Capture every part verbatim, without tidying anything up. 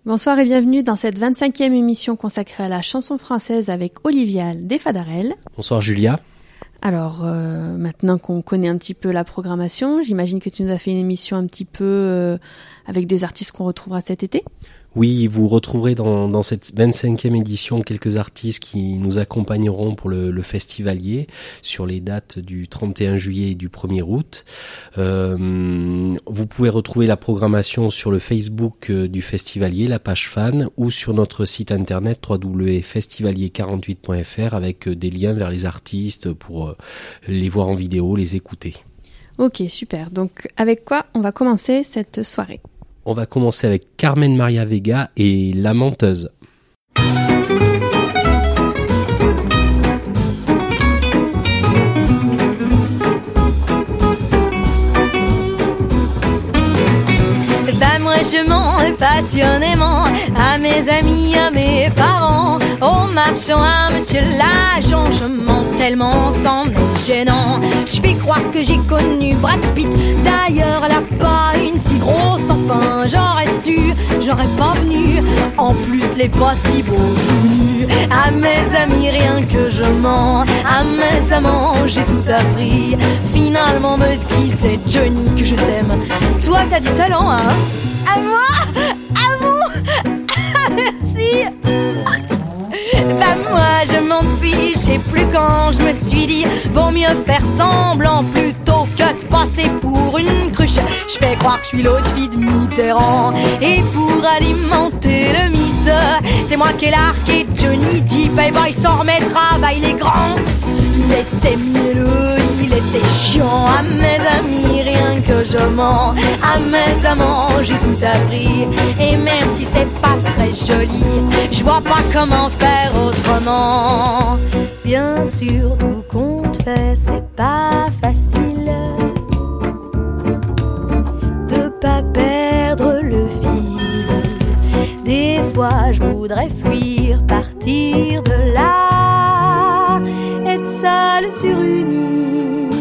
Bonsoir et bienvenue dans cette vingt-cinquième émission consacrée à la chanson française avec Olivia des Fadarelles. Bonsoir Julia. Alors, euh, maintenant qu'on connaît un petit peu la programmation, j'imagine que tu nous as fait une émission un petit peu euh, avec des artistes qu'on retrouvera cet été. Oui, vous retrouverez dans, dans cette vingt-cinquième édition quelques artistes qui nous accompagneront pour le, le festivalier sur les dates du trente et un juillet et du premier août. Euh, vous pouvez retrouver la programmation sur le Facebook du festivalier, la page fan, ou sur notre site internet w w w point festivalier quarante-huit point f r avec des liens vers les artistes pour les voir en vidéo, les écouter. Ok, super. Donc, avec quoi on va commencer cette soirée ? On va commencer avec Carmen Maria Vega et La Menteuse. Ben moi je mens passionnément à mes amis, à mes parents, aux marchands, à monsieur l'agent. Je mens tellement sans me gênant. Je fais croire que j'ai connu Brad Pitt. D'ailleurs elle a pas une si grosse, enfin j'aurais su, j'aurais pas venu. En plus les pas si beaux tout nus. À mes amis rien que je mens, à mes amants j'ai tout appris. Finalement me dit c'est Johnny que je t'aime. Toi t'as du talent hein. À moi, à vous, ah, merci. Bah moi je m'en fiche, je sais plus quand je me suis dit vaut mieux faire semblant plutôt que de passer pour une cruche. Je fais croire que je suis l'autre fille de Mitterrand. Et pour alimenter le mythe, c'est moi qui ai largué Johnny Depp. Et bah il s'en remettra, bah il est grand. Il était mielleux, il était chiant. À mes amis rien que je mens, à mes amants j'ai tout appris. Et même si c'est pas très joli, je vois pas comment faire autrement. Bien sûr tout compte fait, c'est pas facile de pas perdre le fil. Des fois je voudrais fuir, partir de là, être seule sur une île.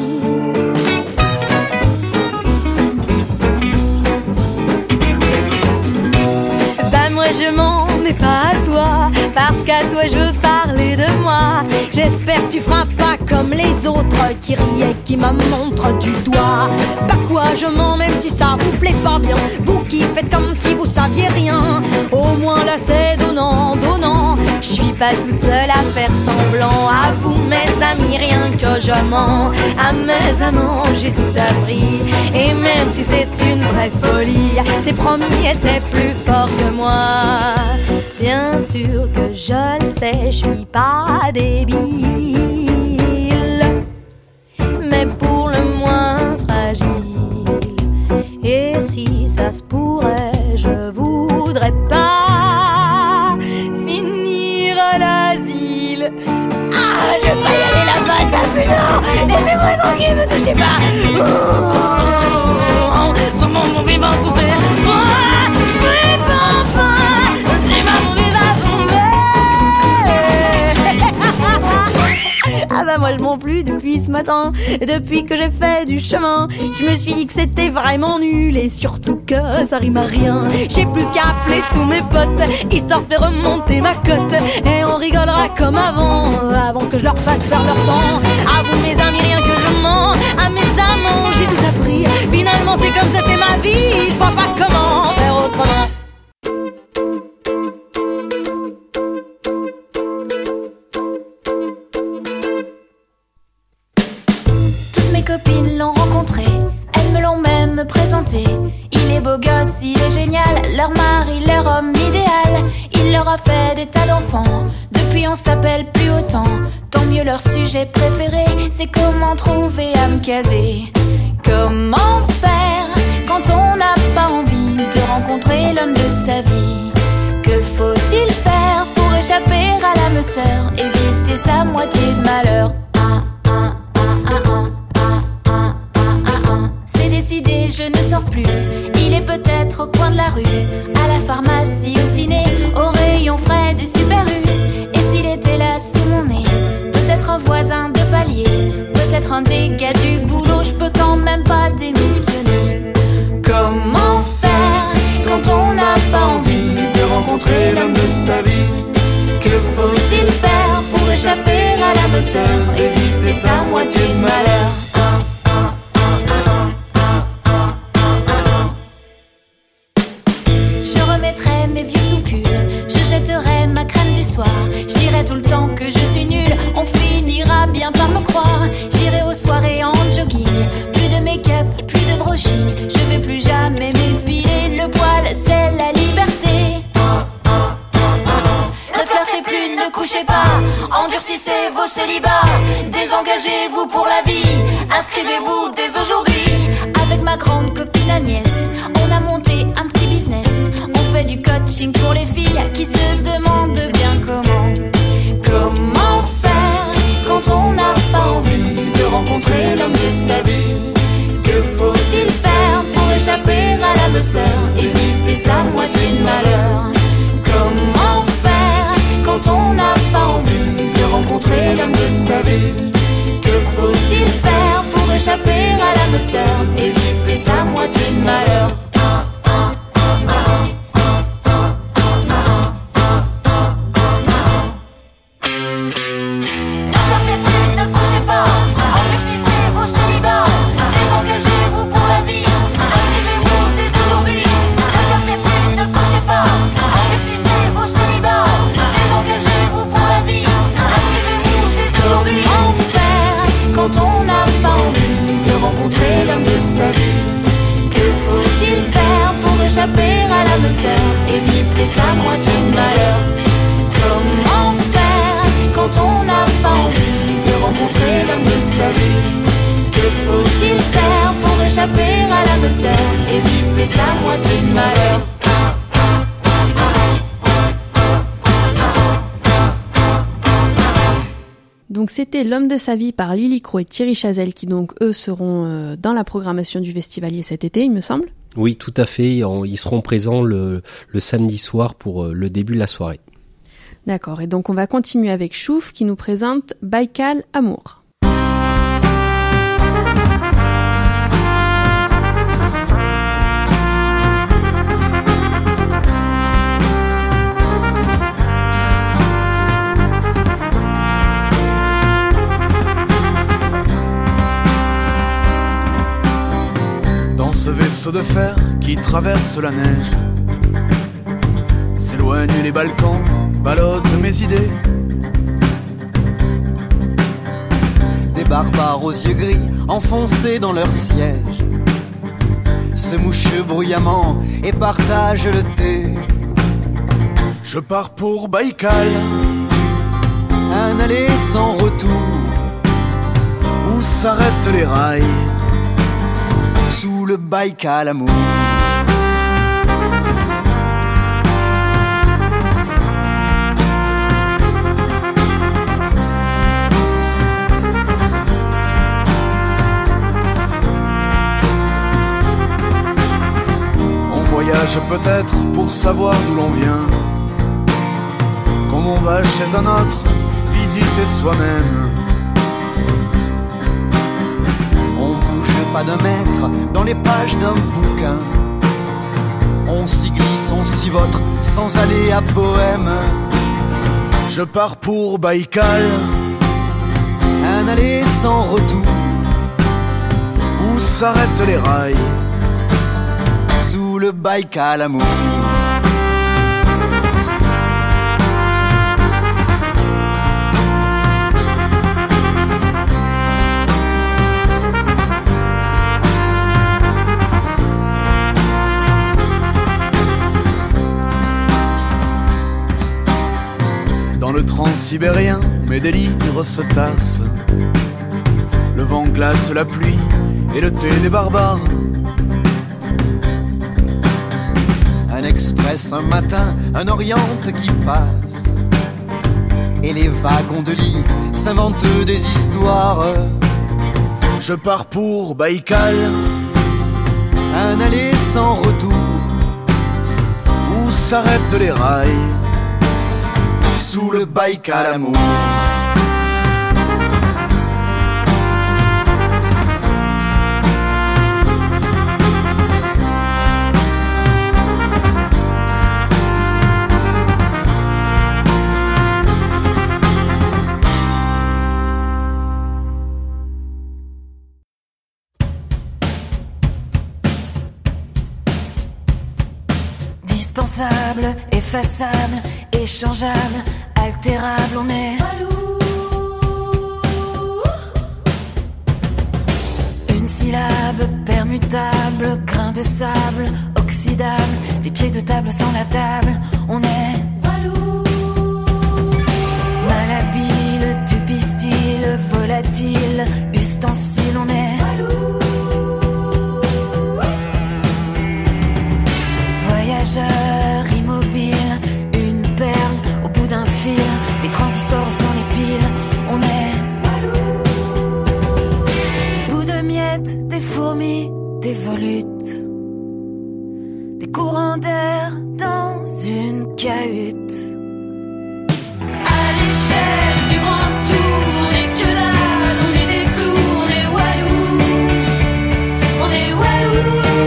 Ben moi je m'en ai pas à toi, parce qu'à toi je veux parler de moi. J'espère que tu feras pas comme les autres qui riaient, qui me montrent du doigt. Bah quoi je mens même si ça vous plaît pas bien. Vous qui faites comme si vous saviez rien. Au moins là c'est donnant, donnant. Je suis pas toute seule à faire semblant. À vous mes amis rien que je mens. À mes amants j'ai tout appris. Et même si c'est une vraie folie, c'est promis et c'est plus fort que moi. Bien sûr que je le sais, je suis pas débile, mais pour le moins fragile. Et si ça se pourrait, je voudrais pas finir à l'asile. Ah, je vais pas y aller là-bas, ça fait non. Laissez-moi tranquille, me touchez pas. Oh, sans mon mauvais vent souffert. Oh, oui, papa, c'est ma mauvaise. Ah bah moi je m'en plus depuis ce matin. Depuis que j'ai fait du chemin, je me suis dit que c'était vraiment nul. Et surtout que ça rime à rien. J'ai plus qu'à appeler tous mes potes, histoire de faire remonter ma cote. Et on rigolera comme avant, avant que je leur fasse perdre leur temps. À vous mes amis rien que je mens, à mes amants j'ai tout appris. Finalement c'est comme ça, c'est ma vie, je vois pas comment faire autrement. Copines l'ont rencontré, elles me l'ont même présenté. Il est beau gosse, il est génial, leur mari, leur homme idéal. Il leur a fait des tas d'enfants, depuis on s'appelle plus autant. Tant mieux, leur sujet préféré, c'est comment trouver à me caser. Comment faire quand on n'a pas envie de rencontrer l'homme de sa vie? Que faut-il faire pour échapper à l'âme sœur, éviter sa moitié de malheur? Décidé, je ne sors plus. Il est peut-être au coin de la rue, à la pharmacie, au ciné, au rayon frais du Super U. Et s'il était là sous mon nez, peut-être un voisin de palier, peut-être un des gars du boulot, je peux quand même pas démissionner. Comment faire quand on n'a pas envie de rencontrer sœur, éviter sa moitié de malheur. Je remettrai mes vieux sous-pulls, je jetterai ma crème du soir. Je dirai tout le temps que je suis nulle, on finira bien par me croire. J'irai aux soirées en jogging, plus de make-up, plus de brushing. Je vais plus jamais m'épiler, le poil c'est la liberté. Ne flirtez plus, ne couchez pas, endurcissez vos célibats. Désengagez-vous pour la vie, inscrivez-vous dès aujourd'hui. Avec ma grande copine Agnès, on a monté un petit business. On fait du coaching pour les filles qui se demandent bien comment. Comment faire quand on n'a pas envie de rencontrer l'homme de sa vie? Que faut-il faire pour échapper à l'âme sœur, éviter sa moitié de malheur? Comment faire quand on n'a pas envie de rencontrer l'homme de sa vie? Que faut-il faire pour échapper à l'âme sœur, éviter sa moitié de malheur? Éviter sa moitié de malheur. Comment faire quand on n'a pas envie de rencontrer l'homme de sa vie? Que faut-il faire pour échapper à l'âme sœur, éviter sa moitié de malheur? Donc c'était L'homme de sa vie par Lily Croix et Thierry Chazelle qui donc eux seront euh, dans la programmation du Festivalier cet été, il me semble. Oui, tout à fait. Ils seront présents le, le samedi soir pour le début de la soirée. D'accord. Et donc, on va continuer avec Chouf qui nous présente Baïkal Amour. Ce vaisseau de fer qui traverse la neige s'éloigne les Balkans, ballotte mes idées. Des barbares aux yeux gris enfoncés dans leur siège se mouchent bruyamment et partagent le thé. Je pars pour Baïkal, un aller sans retour où s'arrêtent les rails. Sous le Baïkal Amour. On voyage peut-être pour savoir d'où l'on vient, comme on va chez un autre visiter soi-même. Pas d'un mètre dans les pages d'un bouquin, on s'y glisse, on s'y vautre sans aller à Bohème. Je pars pour Baïkal, un aller sans retour où s'arrêtent les rails. Sous le Baïkal Amour. Dans le transsibérien, mes délires se tassent. Le vent glace la pluie et le thé des barbares. Un express un matin, un oriente qui passe, et les wagons de lit s'inventent des histoires. Je pars pour Baïkal, un aller sans retour où s'arrêtent les rails. Sous le Baïkal Amour. Incontournable, effaçable, échangeable, altérable, on est Walou. Une syllabe permutable, grain de sable, oxydable, des pieds de table sans la table, on est Walou. Malhabile, du pistil, volatile, ustensile, on est Walou. Voyageur immobile, une perle au bout d'un fil, des transistors sans les piles, on est Walou. Des bouts de miettes, des fourmis, des volutes, des courants d'air dans une cahute. À l'échelle du grand tour, on est que dalle, on est des clous, on est Walou. On est Walou.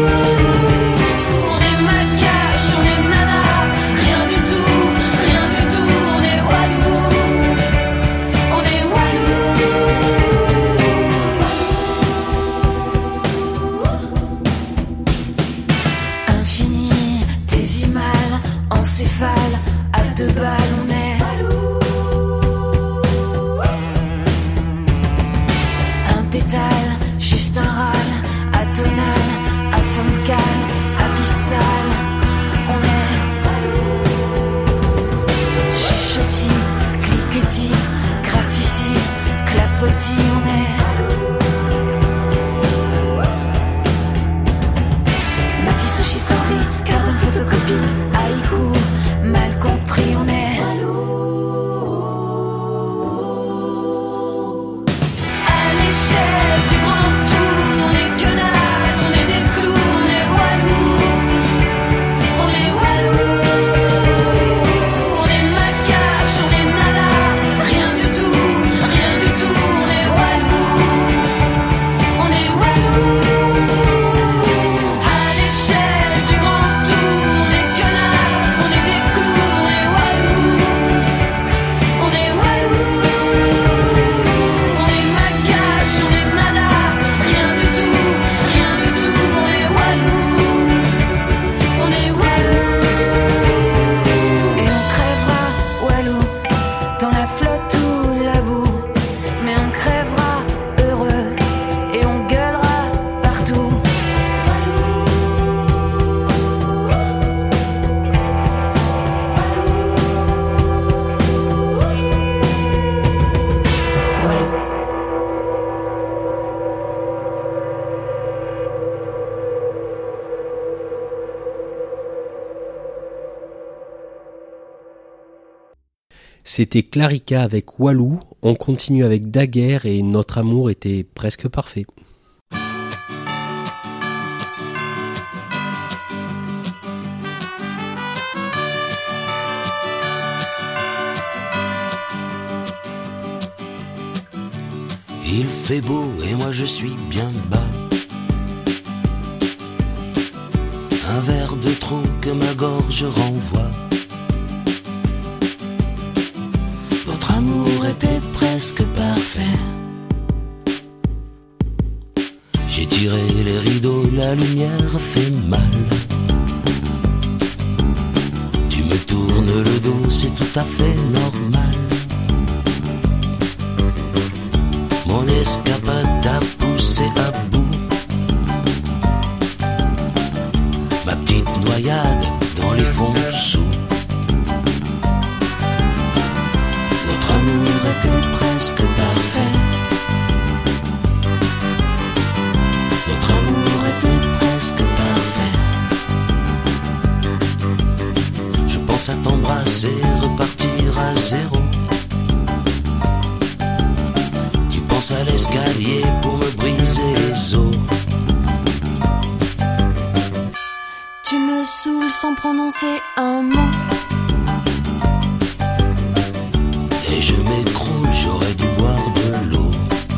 À deux balles, on est Walou. Un pétale, juste un râle, atonal, afoncal, abyssal, on est Walou. Chuchotis, cliquetis, graffiti, clapotis, on est Walou. Maki sushi sans riz, carbone photocopie, haïku, mal compris, on est Walou. À l'échelle du grand tour, on est que dalle, on est des clous, on est Walou. On est Walou. On est macache, on est nada, rien du tout, rien du tout, on est Walou. On est Walou. À l'échelle du grand tour, on est que dalle, on est des clous, on est Walou. On est Walou. On est macache, on est nada, rien du tout, rien du tout, on est Walou. On est Walou. Et on crèvera Walou, dans la flotte ou la boue, mais on crèvera heureux et on gueulera partout. C'était Clarica avec Walou, on continue avec Daguerre et notre amour était presque parfait. Il fait beau et moi je suis bien bas. Un verre de trop que ma gorge renvoie. Votre amour était presque parfait. J'ai tiré les rideaux, la lumière fait mal. Tu me tournes le dos, c'est tout à fait normal. Mon escapade a poussé à bout. Ma petite noyade dans les fonds sous. Notre amour était presque parfait. Notre amour était presque parfait. Je pense à t'embrasser, repartir à zéro. À l'escalier pour me briser les os. Tu me saoules sans prononcer un mot. Et je m'écroule, j'aurais dû boire de l'eau.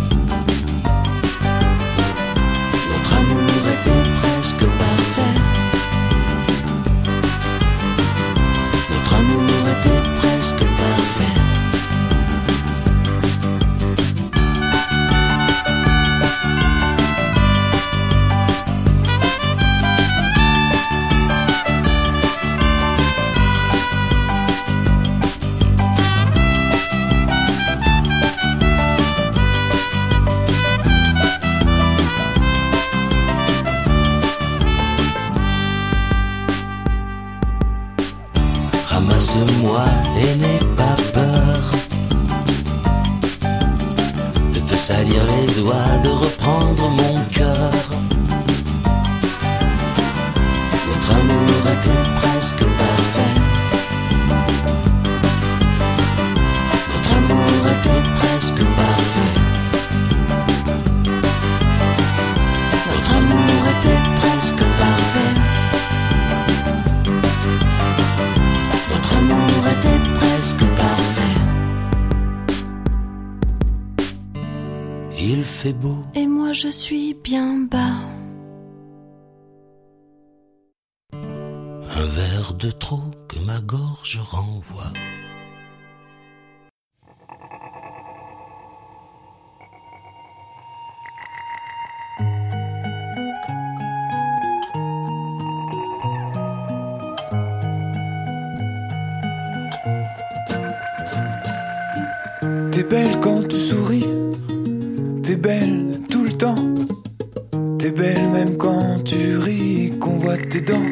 Notre amour était presque parfait. Notre amour était presque parfait. Ramasse-moi et n'aie pas peur de te salir les doigts, de reprendre mon cœur. Notre amour était presque parfait. Notre amour était presque parfait. Notre amour était presque parfait. Notre amour était presque parfait. Il fait beau Et moi je suis bien bas. un verre de trop que ma gorge renvoie. T'es belle quand tu souris, t'es belle tout le temps. T'es belle même quand tu ris et qu'on voit tes dents.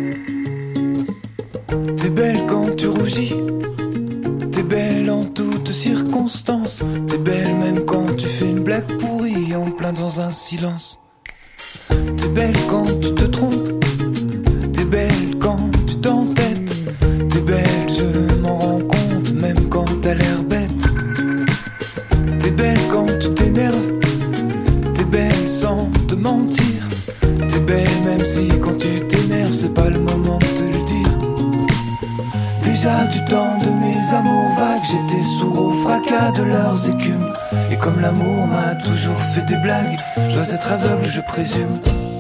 T'es belle quand tu rougis, t'es belle en toutes circonstances. T'es belle même quand tu fais une blague pourrie en plein dans un silence. T'es belle quand tu te trompes, t'es belle quand tu t'entêtes. T'es belle, je m'en rends compte, même quand t'as l'air bête. T'es belle quand tu t'énerves, t'es belle sans te mentir. T'es belle même si quand tu t'énerves c'est pas le moment de te le dire. Déjà du temps de mes amours vagues, j'étais sourd au fracas de leurs écumes. Et comme l'amour m'a toujours fait des blagues, je dois être aveugle je présume.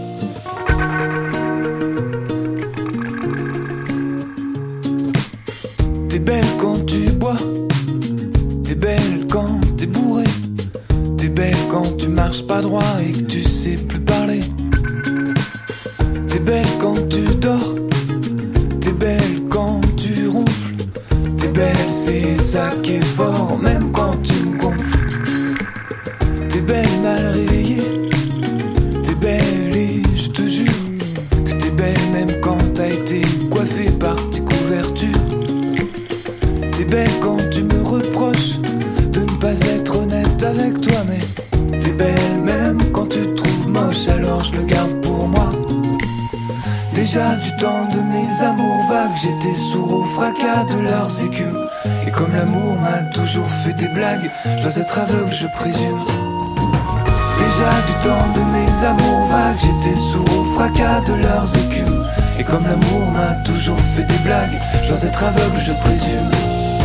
T'es belle quand tu bois, t'es belle quand t'es bourré. T'es belle quand tu marches pas droit et que tu sais plus parler. T'es belle quand tu dors, t'es belle quand tu ronfles. T'es belle, c'est ça qui est fort, même quand tu me gonfles. T'es belle mal réveillée, t'es belle et je te jure que t'es belle même quand t'as été coiffée par tes couvertures. T'es belle quand tu me reproches de ne pas être honnête avec toi, mais t'es belle même quand tu te trouves moche, alors je le garde pour moi. Déjà du temps de mes amours vagues, j'étais sourd au fracas de leurs écumes. Et comme l'amour m'a toujours fait des blagues, je dois être aveugle je présume. Déjà du temps de mes amours vagues, j'étais sourd au fracas de leurs écumes. Et comme l'amour m'a toujours fait des blagues, je dois être aveugle je présume.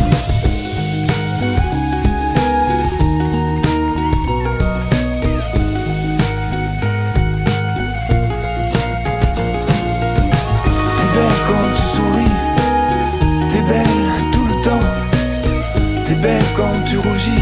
Quand tu souris, t'es belle tout le temps. T'es belle quand tu rougis,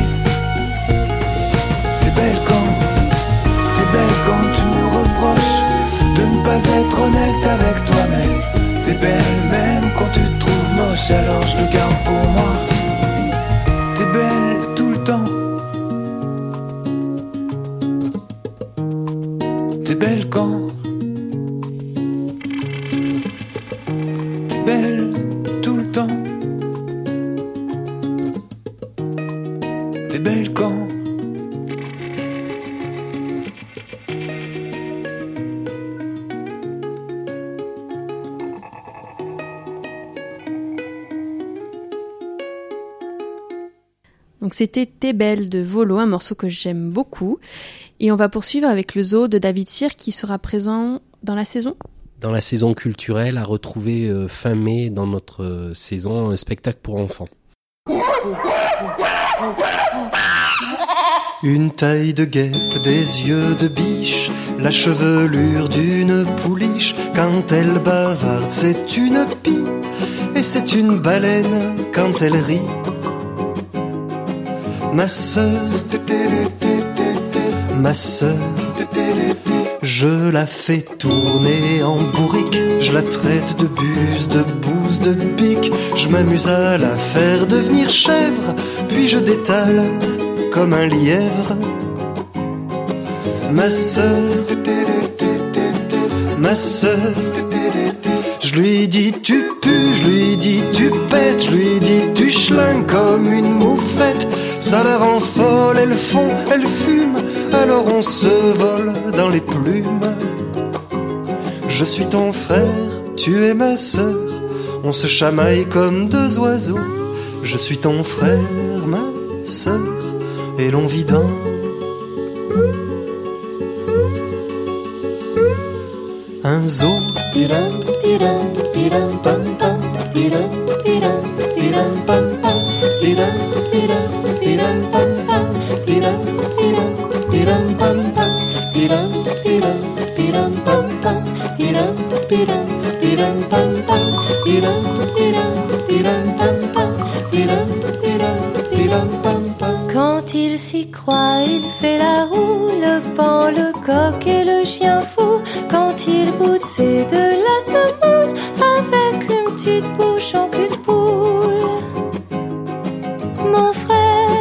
t'es belle quand, t'es belle quand tu me reproches de ne pas être honnête avec toi, mais t'es belle même quand tu te trouves moche, alors je le garde pour moi. T'es belle tout le temps. T'es belle quand, belle tout le temps. T'es belle quand. Donc c'était T'es belle de Volo, un morceau que j'aime beaucoup. Et on va poursuivre avec le zoo de David Cyr qui sera présent dans la saison. Dans la saison culturelle, à retrouver euh, fin mai dans notre euh, saison un spectacle pour enfants. Une taille de guêpe, des yeux de biche, la chevelure d'une pouliche. Quand elle bavarde, c'est une pie, et c'est une baleine quand elle rit. Ma sœur, ma sœur, je la fais tourner en bourrique, je la traite de buse, de bouse, de pique. Je m'amuse à la faire devenir chèvre, puis je détale comme un lièvre. Ma sœur, ma sœur, je lui dis tu pues, je lui dis tu pètes, je lui du chlin comme une moufette. Ça la rend folle, elle fond, elle fume, alors on se vole dans les plumes. Je suis ton frère, tu es ma sœur, on se chamaille comme deux oiseaux. Je suis ton frère, ma sœur, et l'on vit dans un zoo. Piram, piram, piram, pam, pam, piram, piram, piram, pam, pam, piram, piram, piram, pam, pam, piram, piram, piram, pam, pam, piram, piram, piram, pam, pam, piram, piram, piram, pam, pam, piram, piram, piram, pam, pam, piram, piram, piram, pam, pam. Quand il s'y croit, il fait la roue, le pan, le coq et le chien fou. Quand il bout, c'est de la semoule, avec une petite bouche en cul de poule. Mon frère,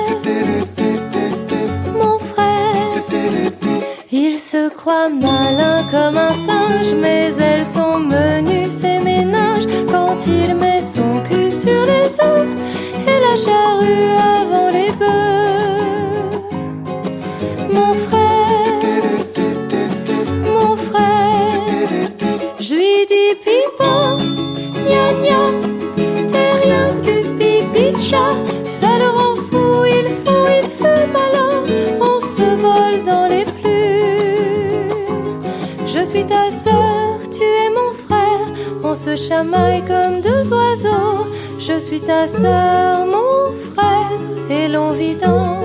mon frère, il se croit malin comme un singe, mais elles sont menues, ses ménages. Quand il met son cul sur les œufs et la charrue avant les bœufs. Mon frère, mon frère, je lui dis pipo, gna gna, t'es rien que du pipi de chat. Ça le rend fou, il fond, il fume, alors on se vole dans les plumes. Je suis ta sœur, tu es mon frère, on se chamaille comme deux oiseaux. Je suis ta sœur, mon frère, et l'on vit dans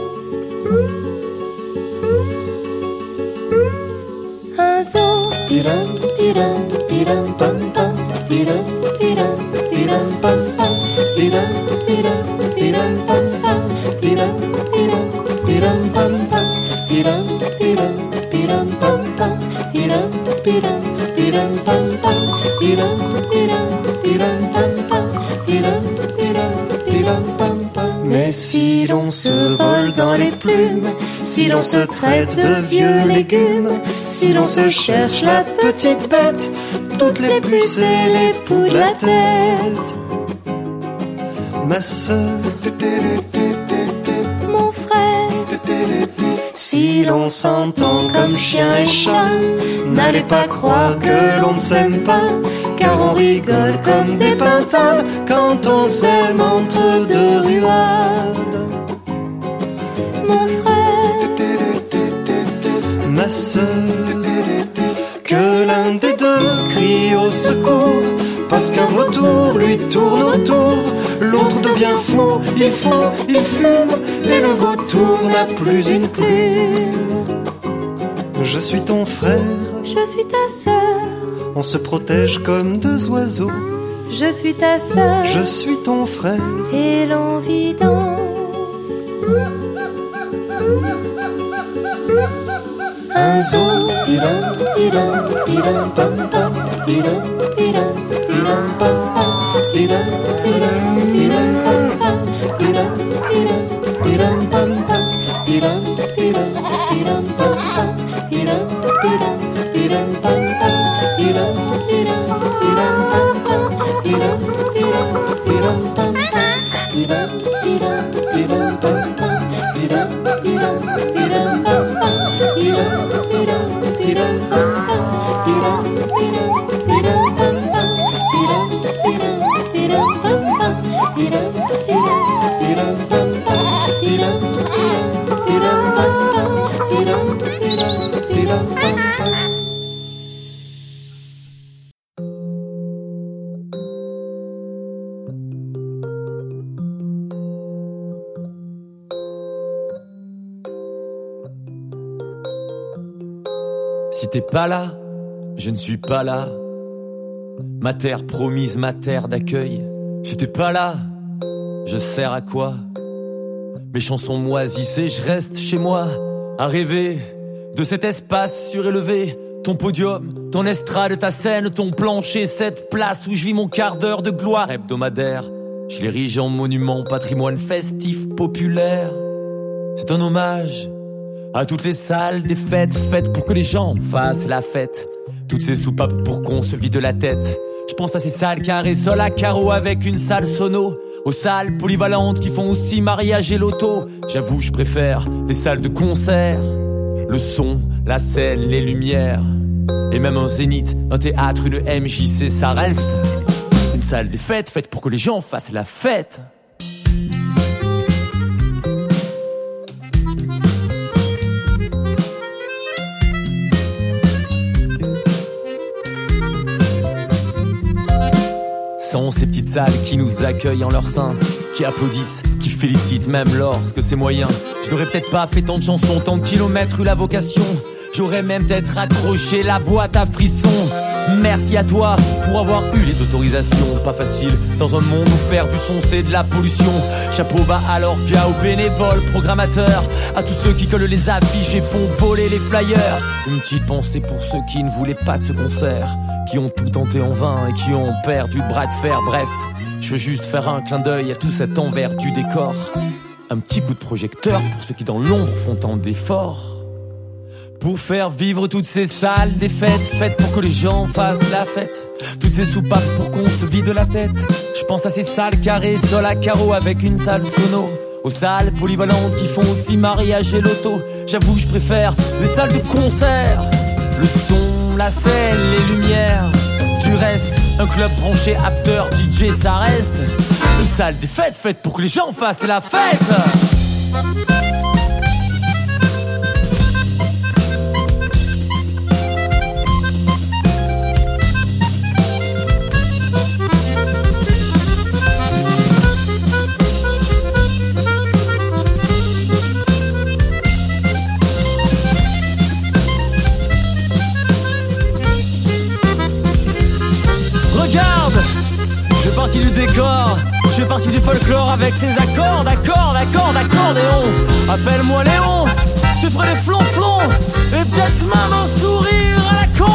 un zoo. Piram, piram, piram, pam, pam, piram, piram, piram, pam, pam, piram, piram, piram, pam, pam, piram, piram, piram, pam, pam, piram, piram, piram, pam, pam, piram, piram, piram, pam, pam, piram, piram, piram, pam, pam, piram, piram, piram, pam, pam. Mais si l'on se vole dans les plumes, si l'on se traite de vieux légumes, si l'on se cherche la petite bête, toutes les puces et les poux de la tête. Ma sœur, mon frère, si l'on s'entend comme chien et chat, n'allez pas croire que l'on ne s'aime pas, car on rigole comme des pintades quand on s'aime entre deux ruades. mon frère, Ma sœur, que l'un des deux crie au secours, parce qu'un vautour lui tourne autour, l'autre devient fou, il fond, il fume, et le vautour n'a plus une plume. Je suis ton frère, je suis ta sœur, on se protège comme deux oiseaux. je suis ta sœur, Je suis ton frère, et l'on vit dans un zoo. Piram, piram, piram, pam, pam, piram, piram, piram, pam, pam, piram, piram, piram, pam, pam, piram, piram, piram, pam, pam, piram, piram, piram, pam, pam, piram, piram, piram, pam, pam, piram, piram, piram, pam, pam, piram, piram, piram, pam, pam, piram, piram, piram, pam, pam, piram, piram, piram, pam, pam, piram, piram, piram, pam, pam, piram, piram, piram, pam, pam, piram, piram, piram, pam, pam, piram, piram, piram, pam, pam, piram, piram, piram, pam, pam, piram, piram, piram, pam, pam. Si t'es pas là, je ne suis pas là. Ma terre promise, ma terre d'accueil. Si t'es pas là, je sers à quoi? Mes chansons moisissent et je reste chez moi à rêver de cet espace surélevé. Ton podium, ton estrade, ta scène, ton plancher, cette place où je vis mon quart d'heure de gloire hebdomadaire. Je l'érige en monument, patrimoine festif, populaire. C'est un hommage à toutes les salles des fêtes, faites pour que les gens fassent la fête. Toutes ces soupapes pour qu'on se vide la tête. Je pense à ces salles carrées, sol à carreaux avec une salle sono, aux salles polyvalentes qui font aussi mariage et loto. J'avoue, je préfère les salles de concert, le son, la scène, les lumières. Et même un zénith, un théâtre, une M J C, ça reste une salle des fêtes, faite pour que les gens fassent la fête. Sont ces petites salles qui nous accueillent en leur sein, qui applaudissent, qui félicitent même lorsque c'est moyen. Je n'aurais peut-être pas fait tant de chansons, tant de kilomètres eu la vocation. J'aurais même peut-être accroché la boîte à frissons. Merci à toi pour avoir eu les autorisations. Pas facile dans un monde où faire du son c'est de la pollution. Chapeau bas à l'orga, aux bénévoles, programmateurs, à tous ceux qui collent les affiches et font voler les flyers. Une petite pensée pour ceux qui ne voulaient pas de ce concert, qui ont tout tenté en vain et qui ont perdu le bras de fer. Bref, je veux juste faire un clin d'œil à tout cet envers du décor. Un petit coup de projecteur pour ceux qui dans l'ombre font tant d'efforts. Pour faire vivre toutes ces salles des fêtes, faites pour que les gens fassent la fête. Toutes ces soupapes pour qu'on se vide la tête. Je pense à ces salles carrées, sol à carreaux avec une salle sono, aux salles polyvalentes qui font aussi mariage et loto. J'avoue, je préfère les salles de concert, le son, la scène, les lumières. Du reste, un club branché after D J, ça reste une salle des fêtes, faite pour que les gens fassent la fête. Du décor, je fais partie du folklore avec ses accords, d'accords, d'accords, d'accordéon. Appelle-moi Léon, je te ferai des flonflons et peut-être même un sourire à la con.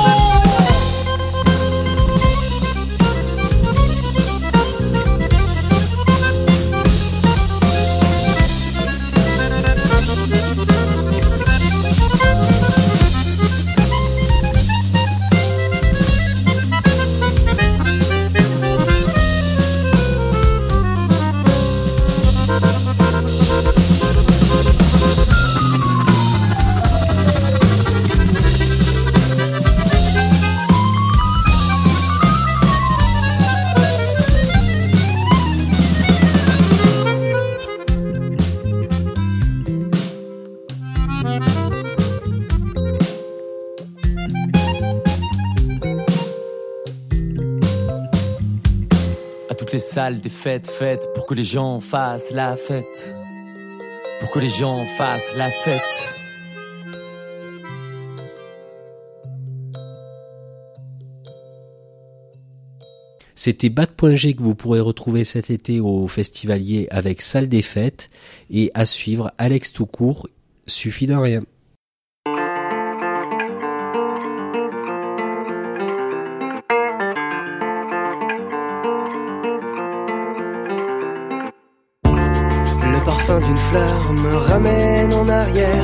Les salles des fêtes, faites pour que les gens fassent la fête. Pour que les gens fassent la fête. C'était Bat.G que vous pourrez retrouver cet été au Festivalier avec Salle des Fêtes, et à suivre Alex Toucourt, Suffit de rien. D'une fleur me ramène en arrière.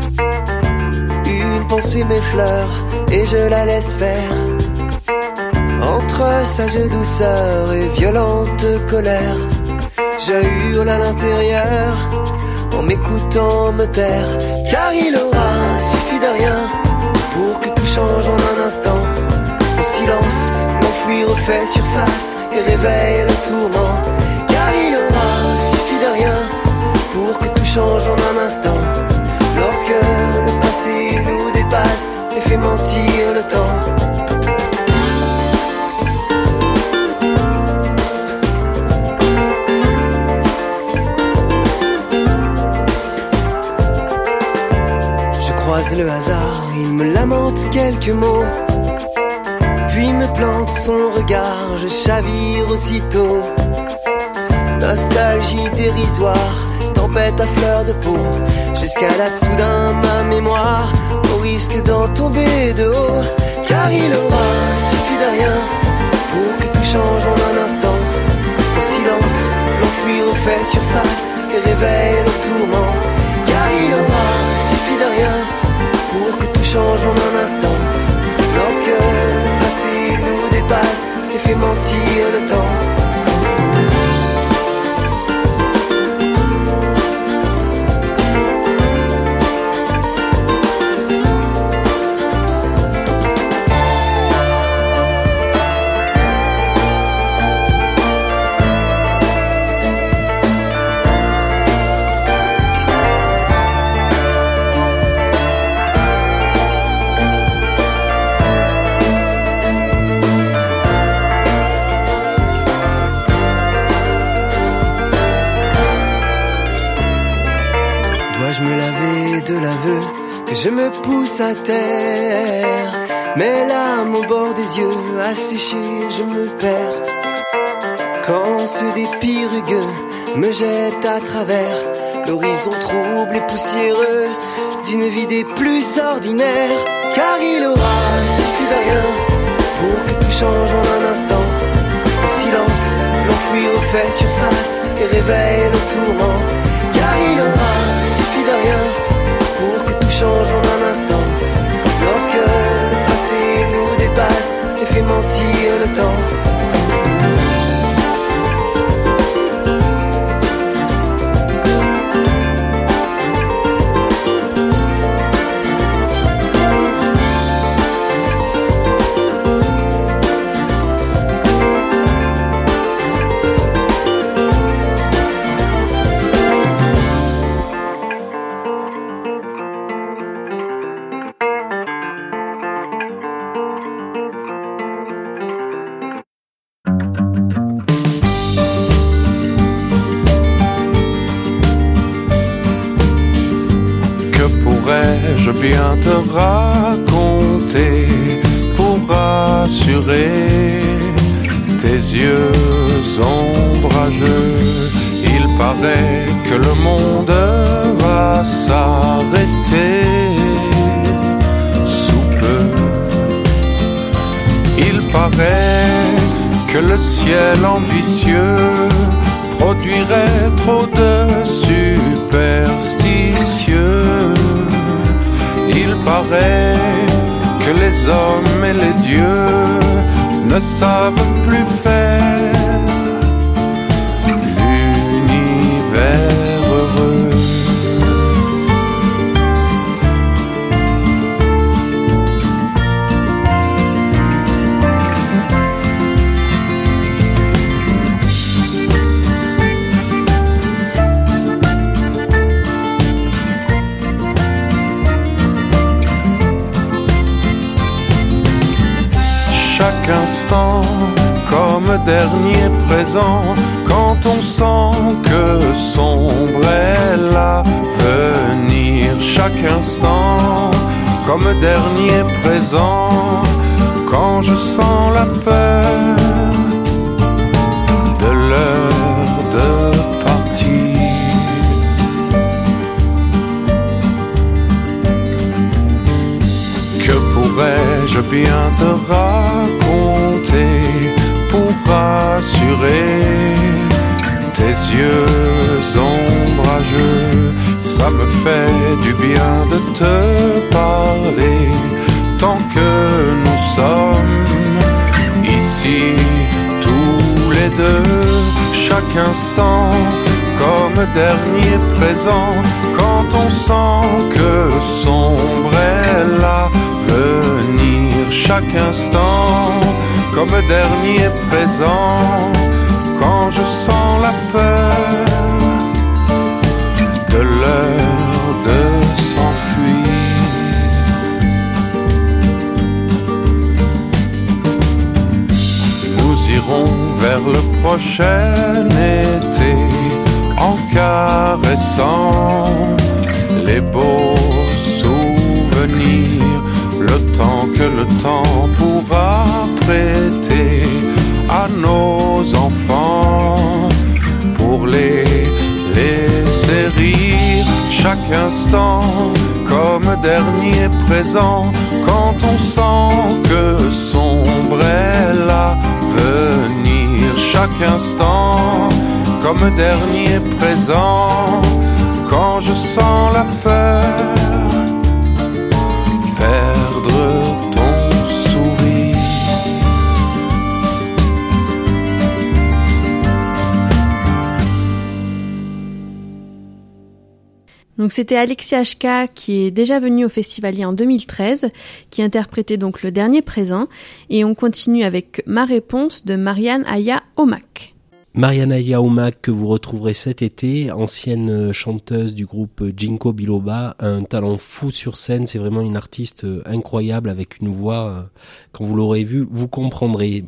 Une pensée m'effleure et je la laisse faire. Entre sage douceur et violente colère, je hurle à l'intérieur en m'écoutant me taire. Car il aura suffi de rien pour que tout change en un instant. Au silence, l'enfui refait surface et réveille le tourment. Car il aura suffi de rien pour que tout change en un instant. Lorsque le passé nous dépasse et fait mentir le temps. Je croise le hasard, il me lamente quelques mots, puis me plante son regard, je chavire aussitôt. Nostalgie dérisoire, tempête à fleur de peau, j'escalade soudain ma mémoire, au risque d'en tomber de haut. Car il aura suffi de rien pour que tout change en un instant. Au silence, l'enfui refait surface et réveille le tourment. Car il aura suffi de rien pour que tout change en un instant. lorsque le passé nous dépasse et fait mentir le temps. Dois-je me laver de l'aveu que je me pousse à terre? Mes larmes au bord des yeux, asséchées, je me perds. Quand ce dépit rugueux me jette à travers l'horizon trouble et poussiéreux d'une vie des plus ordinaires. Car il aura suffi de rien pour que tout change en un instant. En silence, l'enfouir refait surface et réveille le tourment. Car il aura suffi de rien pour que tout change en un instant. Lorsque le passé nous dépasse et fait mentir le temps. Pourrais-je bien te raconter pour rassurer tes yeux ombrageux? Il paraît que le monde va s'arrêter sous peu. Il paraît que le ciel ambitieux produirait trop de superstitieux. Il paraît que les hommes et les dieux ne savent plus faire l'univers heureux. Chaque instant comme dernier présent, quand on sent que sombre est l'avenir. Chaque instant comme dernier présent, quand je sens la peur de l'heure de partir. Que pourrais-je bien te raconter pour rassurer tes yeux ombrageux? Ça me fait du bien de te parler tant que nous sommes ici tous les deux. Chaque instant comme dernier présent, quand on sent que sombre est l'avenir. Chaque instant comme dernier présent, quand je sens la peur de l'heure de s'enfuir. Nous irons vers le prochain été en caressant les beaux souvenirs, le temps que le temps pourra prêter à nos enfants pour les laisser rire. Chaque instant comme dernier présent, quand on sent que sombre est l'avenir. Chaque instant comme dernier présent, quand je sens la peur perdre ton sourire. Donc c'était Alexia H K qui est déjà venue au Festivalier en deux mille treize, qui interprétait donc le dernier présent, et on continue avec Ma réponse de Marianne Aya Omak. Marianne Aya Omak que vous retrouverez cet été, ancienne chanteuse du groupe Ginkgo Biloba, un talent fou sur scène, c'est vraiment une artiste incroyable avec une voix, quand vous l'aurez vue, vous comprendrez.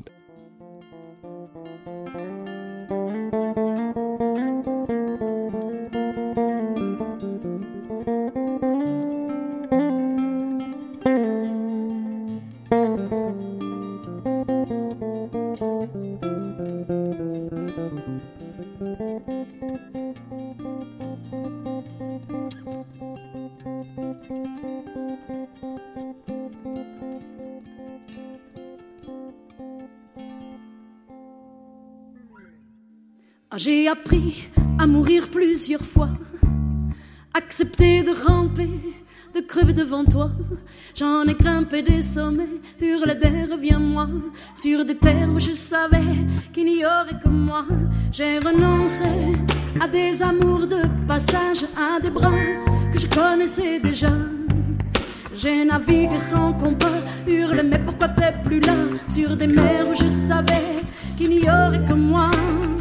J'ai appris à mourir plusieurs fois, accepter de ramper, de crever devant toi. J'en ai grimpé des sommets, hurlé des reviens-moi, sur des terres où je savais qu'il n'y aurait que moi. J'ai renoncé à des amours de passage, à des bras que je connaissais déjà. J'ai navigué sans compas, hurlé mais pourquoi t'es plus là, sur des mers où je savais qu'il n'y aurait que moi.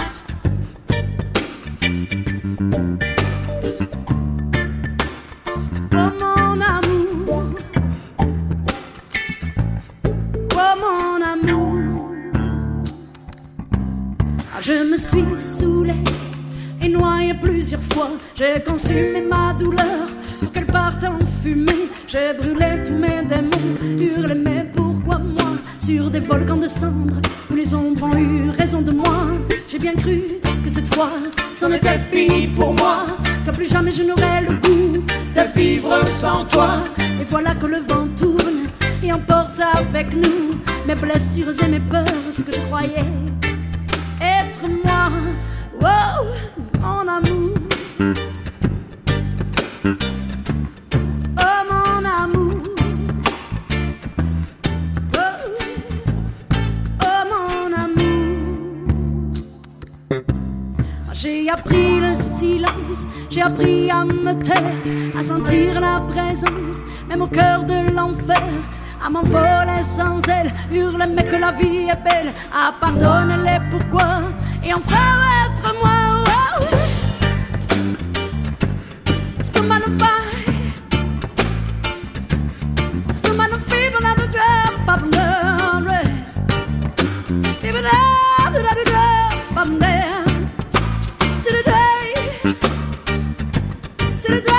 Je me suis saoulée et noyée plusieurs fois. J'ai consumé ma douleur pour qu'elle parte en fumée. J'ai brûlé tous mes démons, hurlé mais pourquoi moi? Sur des volcans de cendres où les ombres ont eu raison de moi. J'ai bien cru que cette fois c'en était fini pour moi, que plus jamais je n'aurais le goût de vivre sans toi. Et voilà que le vent tourne et emporte avec nous mes blessures et mes peurs, ce que je croyais être moi. Oh, mon amour. Oh, mon amour. Oh, oh mon amour. J'ai appris le silence, j'ai appris à me taire, à sentir la présence, même au cœur de l'enfer, à m'envoler sans elle, hurler mais que la vie est belle, à pardonner les pourquoi et en faire être moi. Oh, still man of fire, still man of fever, not a drop of blood, even after that drop of blood, still a day, still a day.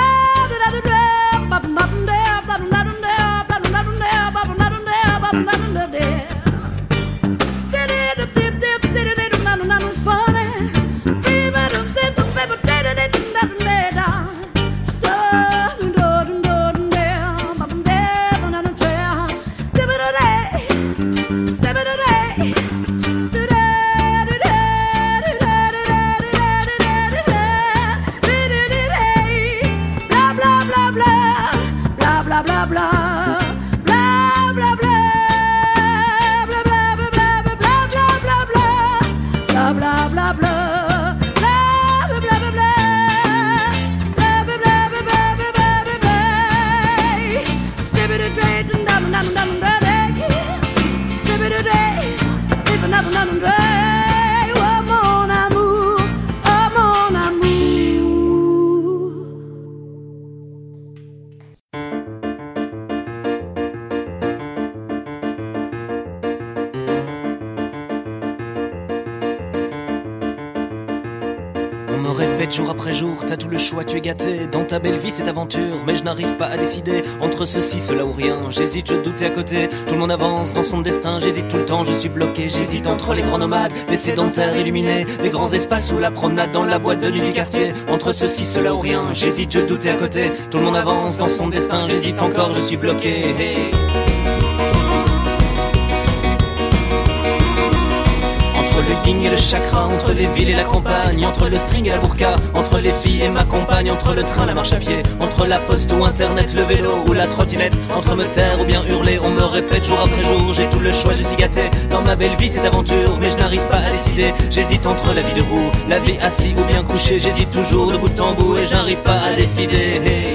Jour après jour, t'as tout le choix, tu es gâté dans ta belle vie, cette aventure. Mais je n'arrive pas à décider entre ceci, cela ou rien. J'hésite, je doute et à côté, tout le monde avance dans son destin. J'hésite tout le temps, je suis bloqué. J'hésite entre les grands nomades, les sédentaires illuminés, les grands espaces ou la promenade dans la boîte de nuit du quartier. Entre ceci, cela ou rien. J'hésite, je doute et à côté, tout le monde avance dans son destin. J'hésite encore, je suis bloqué. Hey. le yin et le chakra, entre les villes et la campagne, entre le string et la burqa, entre les filles et ma compagne, entre le train, la marche à pied, entre la poste ou internet, le vélo ou la trottinette, entre me taire ou bien hurler, on me répète jour après jour, j'ai tout le choix, je suis gâté, dans ma belle vie cette aventure, mais je n'arrive pas à décider, j'hésite entre la vie debout, la vie assis ou bien couché, j'hésite toujours de bout en bout et je n'arrive pas à décider. Hey.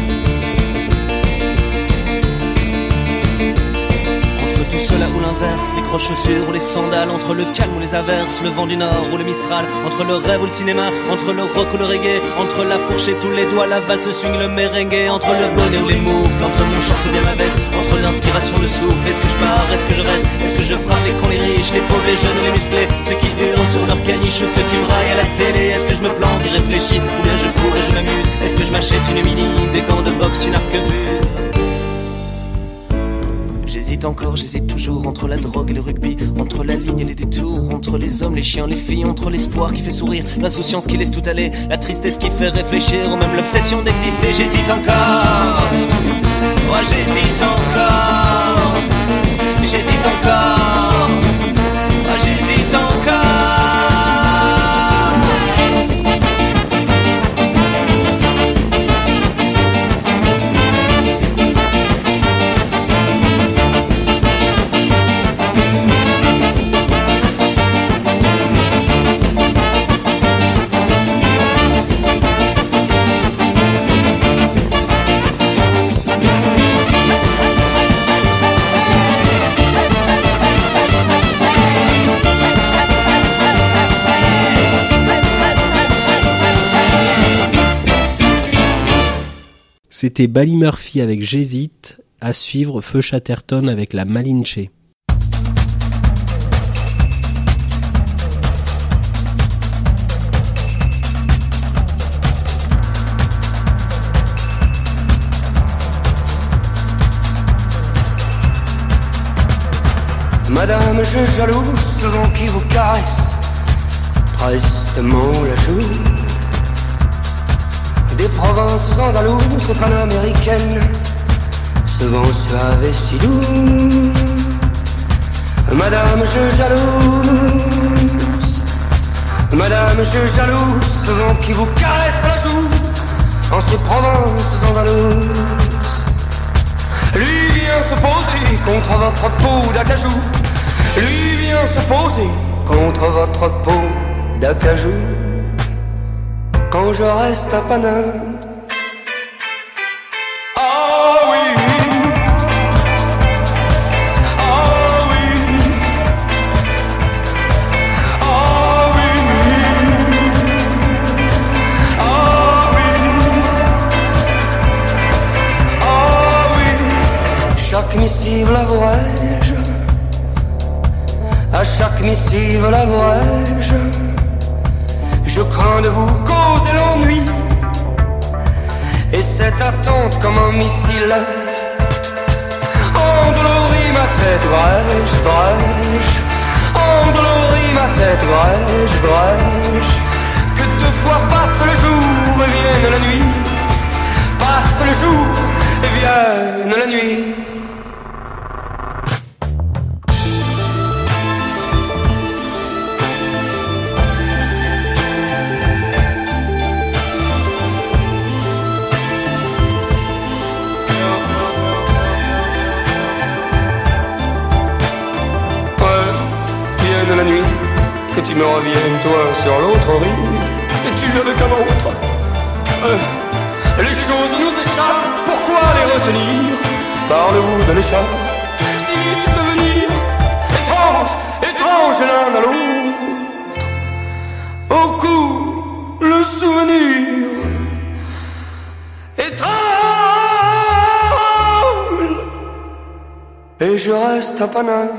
Tout cela ou l'inverse, les croches chaussures ou les sandales, entre le calme ou les averses, le vent du nord ou le mistral, entre le rêve ou le cinéma, entre le rock ou le reggae, entre la fourche et tous les doigts, la valse, le swing, le merengue, entre le bonnet ou les moufles, entre mon short ou bien ma veste, entre l'inspiration, le souffle, est-ce que je pars, est-ce que je reste, est-ce que je frappe les cons, les riches, les pauvres, les jeunes ou les musclés, ceux qui hurlent sur leur caniche ou ceux qui me raillent à la télé, est-ce que je me planque et réfléchis, ou bien je cours et je m'amuse, est-ce que je m'achète une mini, des gants de boxe, une arquebuse. J'hésite encore, j'hésite toujours entre la drogue et le rugby, entre la ligne et les détours, entre les hommes, les chiens, les filles, entre l'espoir qui fait sourire, l'insouciance qui laisse tout aller, la tristesse qui fait réfléchir, ou même l'obsession d'exister. J'hésite encore, moi j'hésite encore, j'hésite encore, moi j'hésite encore. C'était Bally Murphy avec J'hésite, à suivre Feu Chatterton avec la Malinche. Madame, je jalouse ce vent qui vous caresse prestement la joue. Des provinces andalouses et panaméricaines, ce vent suave et si doux. Madame, je jalouse, Madame, je jalouse ce vent qui vous caresse la joue en ces provinces andalouses. Lui vient se poser contre votre peau d'acajou. Lui vient se poser contre votre peau d'acajou. Quand je reste à Paname. Ah oui, ah oui, ah oui, ah oui, ah oui. Chaque missive l'avouerai-je, à chaque missive l'avouerai-je. Je crains de vous causer l'ennui, et cette attente comme un missile endolorit ma tête, brèche, brèche, endolorit ma tête, brèche, brèche. Que deux fois passe le jour et vienne la nuit, passe le jour et vienne la nuit. La nuit, que tu me reviennes, toi, sur l'autre rive, et tu avec un autre. Euh, les choses nous échappent, pourquoi les retenir par le bout de l'écharpe? Si vite devenir étrange, étrange l'un à l'autre. Au cou, le souvenir étrange, et je reste à Paname.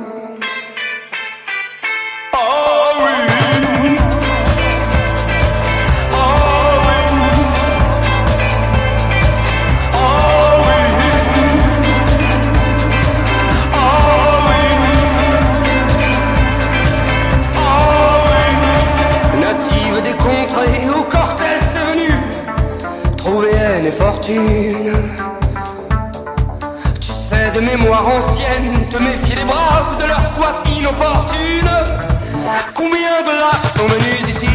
Fortune, tu sais de mémoire ancienne te méfier des braves, de leur soif inopportune. Combien de lâches sont venus ici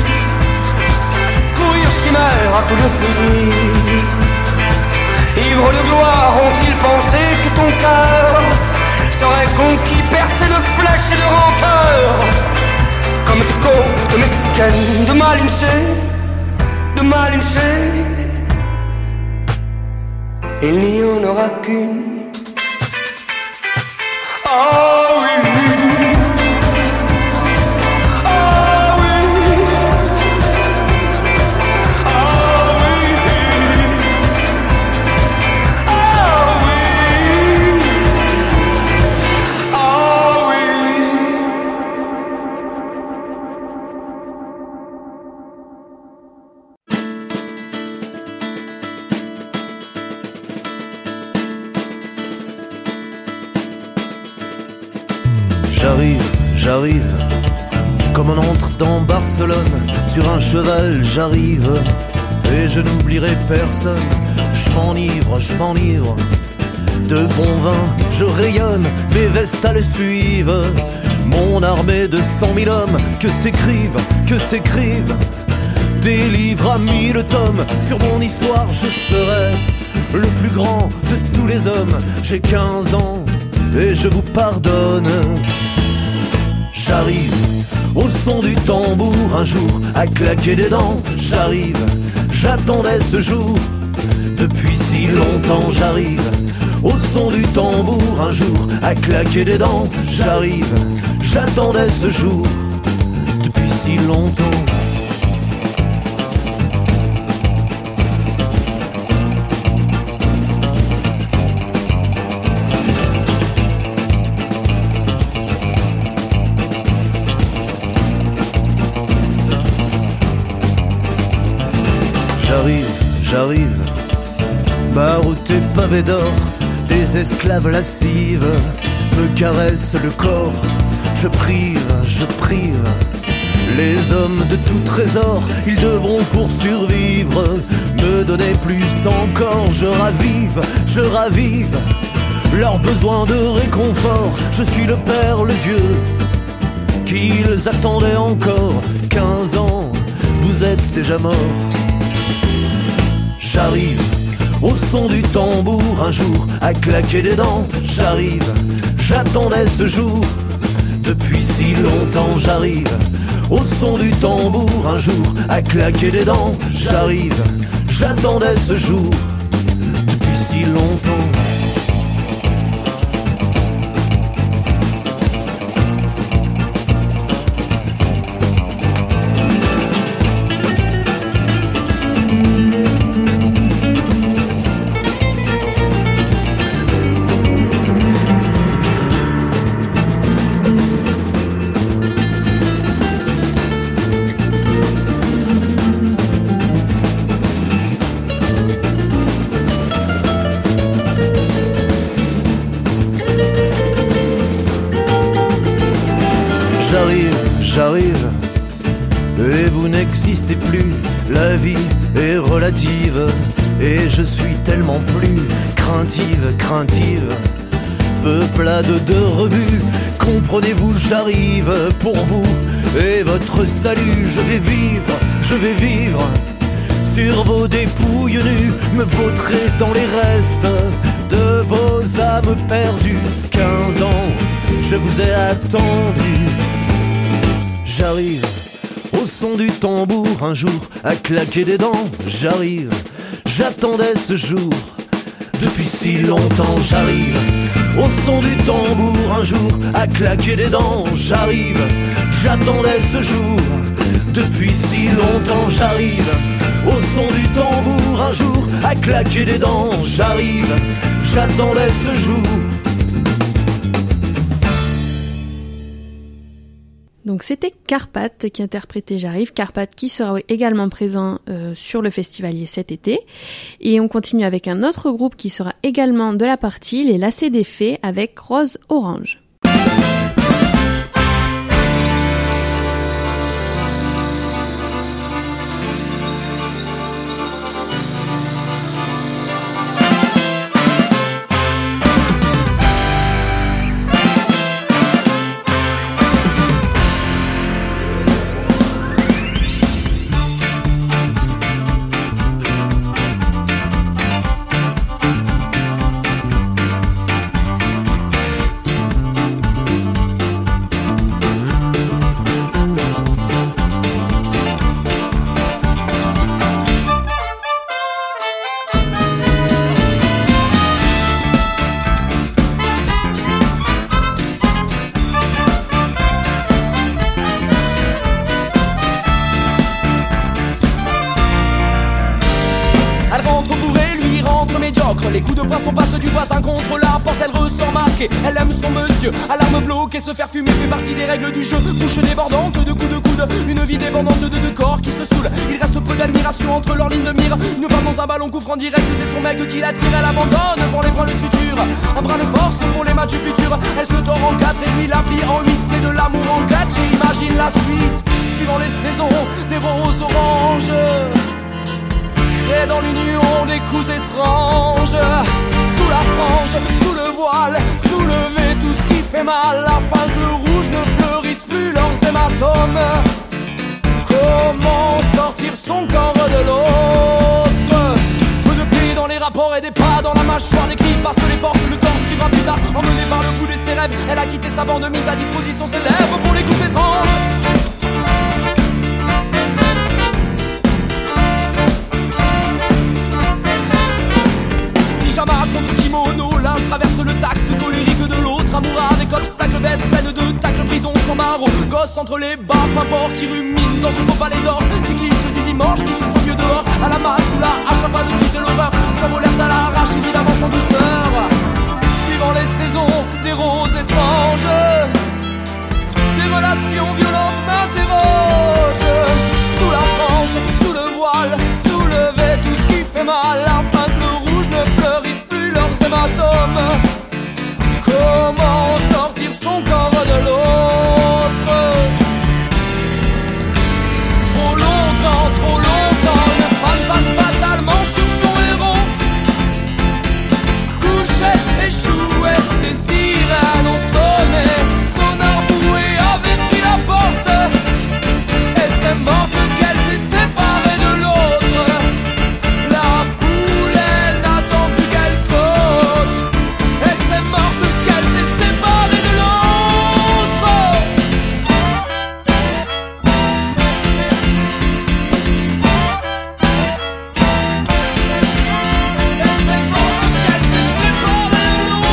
courir chimère à coups de fusil? Ivres de gloire, ont-ils pensé que ton cœur serait conquis, percé de flèches et de rancœur, comme tes côtes mexicaines de Malinche, de Malinche? Il n'y en aura qu'une. Oh oui. J'arrive, j'arrive, comme on entre dans Barcelone, sur un cheval j'arrive, et je n'oublierai personne, je m'enivre, je m'enivre, de bon vin je rayonne, mes vestales suivent, mon armée de cent mille hommes, que s'écrivent, que s'écrivent, des livres à mille tomes, sur mon histoire je serai le plus grand de tous les hommes, j'ai quinze ans, et je vous pardonne. J'arrive au son du tambour un jour à claquer des dents. J'arrive, j'attendais ce jour depuis si longtemps. J'arrive au son du tambour un jour à claquer des dents. J'arrive, j'attendais ce jour depuis si longtemps. J'arrive, ma route est pavée d'or, des esclaves lascives me caressent le corps. Je prive, je prive les hommes de tout trésor, ils devront pour survivre me donner plus encore. Je ravive, je ravive leurs besoins de réconfort. Je suis le Père, le Dieu qu'ils attendaient encore. Quinze ans, vous êtes déjà morts. J'arrive au son du tambour un jour à claquer des dents. J'arrive, j'attendais ce jour depuis si longtemps. J'arrive au son du tambour un jour à claquer des dents. J'arrive, j'attendais ce jour depuis si longtemps. J'arrive, et vous n'existez plus. La vie est relative, et je suis tellement plus craintive, craintive. Peuplade de rebuts, comprenez-vous, j'arrive pour vous et votre salut. Je vais vivre, je vais vivre sur vos dépouilles nues, me vautrer dans les restes de vos âmes perdues. Quinze ans, je vous ai attendu. J'arrive au son du tambour un jour à claquer des dents. J'arrive, j'attendais ce jour depuis si longtemps. J'arrive au son du tambour un jour à claquer des dents. J'arrive, j'attendais ce jour depuis si longtemps. J'arrive au son du tambour un jour à claquer des dents. J'arrive, j'attendais ce jour. Donc c'était Carpath qui interprétait J'arrive, Carpath qui sera également présent euh, sur le Festivalier cet été. Et on continue avec un autre groupe qui sera également de la partie, les Lacets des Fées avec Rose Orange. Les coups de poing sont passés du voisin contre la porte. Elle ressort marquée, elle aime son monsieur. Alarme bloquée, se faire fumer fait partie des règles du jeu. Bouche débordante de coups de coude, une vie débordante de deux corps qui se saoulent. Il reste peu d'admiration entre leurs lignes de mire. Une femme dans un ballon coup franc direct, c'est son mec qui l'attire. Elle abandonne pour les bras de suture, un brin de force pour les matchs du futur. Elle se tord en quatre et lui la plie en huit. C'est de l'amour en catch et imagine la suite. Suivant les saisons, des roses oranges, créent dans l'union des coups étranges. Sous la frange, sous le voile, soulever tout ce qui fait mal, afin que le rouge ne fleurisse plus leurs hématomes. Comment sortir son corps de l'autre? Peu de plis dans les rapports et des pas dans la mâchoire. Des cris passent les portes, le corps suivra plus tard. Emmenée par le bout de ses rêves, elle a quitté sa bande mise à disposition ses lèvres pour les coups étranges. Pyjama contre kimono, l'un traverse le tact colérique de l'autre. Amour avec obstacle, baisse pleine de tacles, prison sans barreau. Gosse entre les baffes, un porc qui rumine dans son faux palais d'or. Cycliste du dimanche qui se sent mieux dehors, à la masse ou la hache afin de briser l'horreur. S'envolèrent à l'arrache, évidemment sans douceur. Suivant les saisons, des roses étranges, des relations violentes m'interrogent. Sous la frange, sous le voile, soulever tout ce qui fait mal, afin que le rouge ne fleurisse plus leurs hématomes. Comment sortir son corps de l'autre? Trop longtemps, trop longtemps, le fan fan fatalement sur son héros. Couché, échoué, des sirènes ont sonné, son arboué avait pris la porte. Et c'est morte qu'elle s'est séparée de l'autre. La foule, elle n'attend plus qu'elle saute. Et c'est morte qu'elle s'est séparée de l'autre. Et c'est morte qu'elle s'est séparée de l'autre.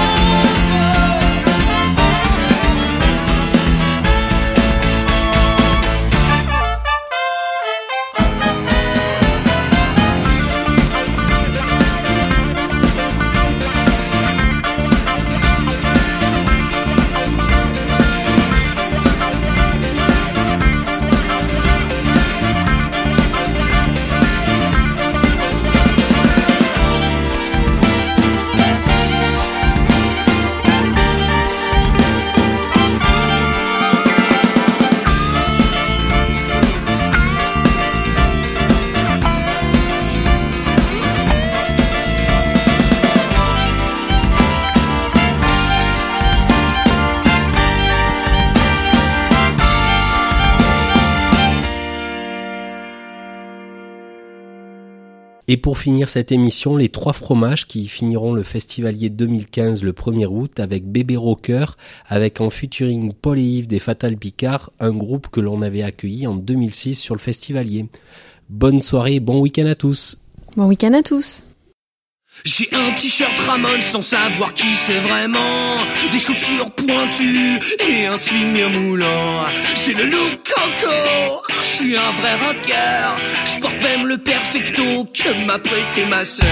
Et pour finir cette émission, les trois fromages qui finiront le Festivalier deux mille quinze le premier août avec Bébé Rocker, avec en featuring Paul et Yves des Fatal Picard, un groupe que l'on avait accueilli en deux mille six sur le Festivalier. Bonne soirée et bon week-end à tous. Bon week-end à tous. J'ai un t-shirt Ramon sans savoir qui c'est vraiment, des chaussures pointues et un slim bien moulant. J'ai le look coco, je suis un vrai rocker, je porte même le perfecto que m'a prêté ma sœur.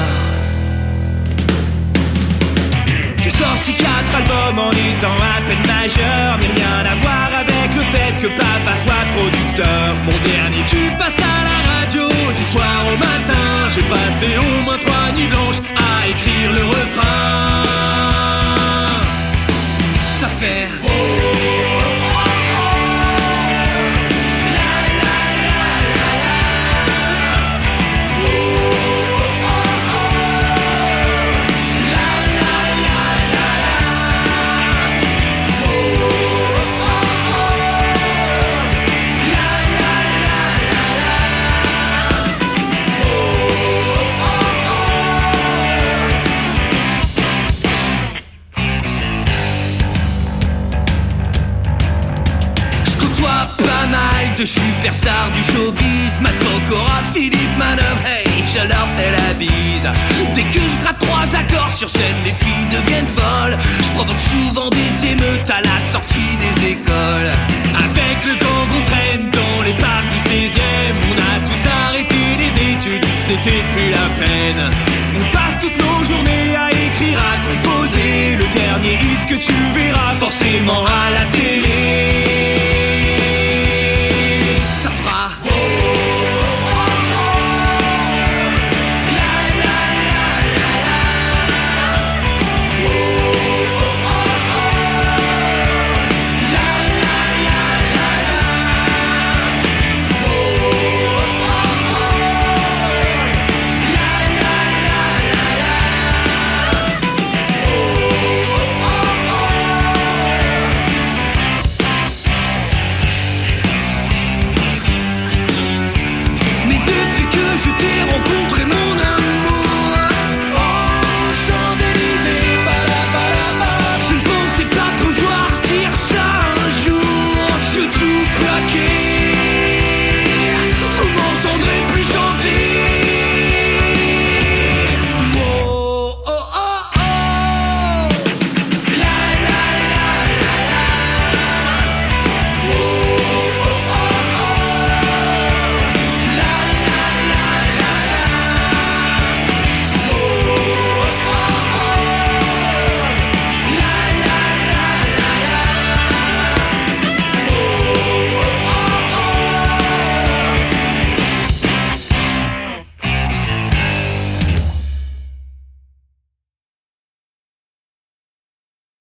J'ai sorti quatre albums en étant à peine majeur, mais rien à voir avec le fait que papa soit producteur. Mon dernier tube passe à la radio du soir au matin. J'ai passé au moins trois nuits blanches à écrire le refrain. Ça fait oh, oh, oh. De superstars du showbiz, Matt Pokora, Philippe Manœuvre, hey, je leur fais la bise. Dès que je gratte trois accords sur scène, les filles deviennent folles. Je provoque souvent des émeutes à la sortie des écoles. Avec le gang on traîne dans les parcs du seizième. On a tous arrêté les études, ce n'était plus la peine. On part toutes nos journées à écrire, à composer le dernier hit que tu verras forcément à la télé.